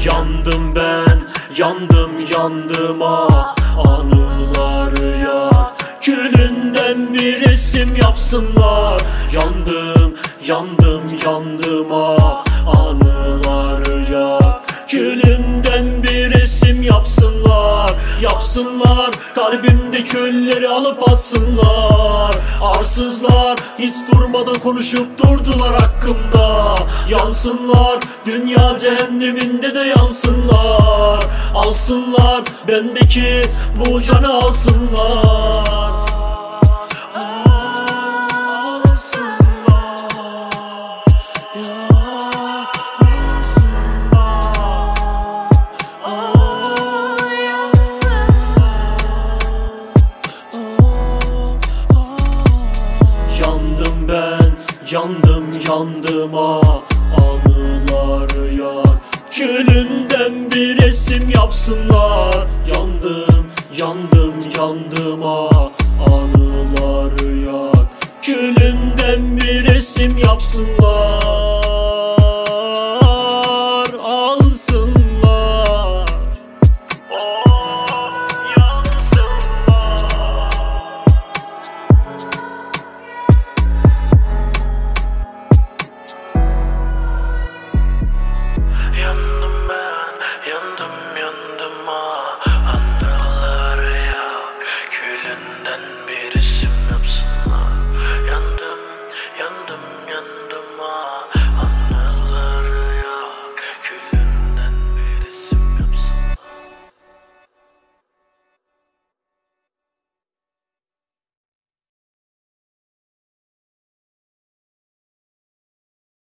Yandım ben, yandım anıları yak. Külünden bir resim yapsınlar. Yandım anıları yak. Külünden bir resim yapsınlar. Kalbimde külleri alıp atsınlar. Arsızlar hiç durmadan konuşup durdular hakkımda. Yansınlar, dünya cehenneminde de yansınlar. Alsınlar bendeki bu canı alsınlar. Yandım ben, yandım anıları yak. Külünden bir resim yapsınlar. Yandım anıları yak. Külünden bir resim yapsınlar.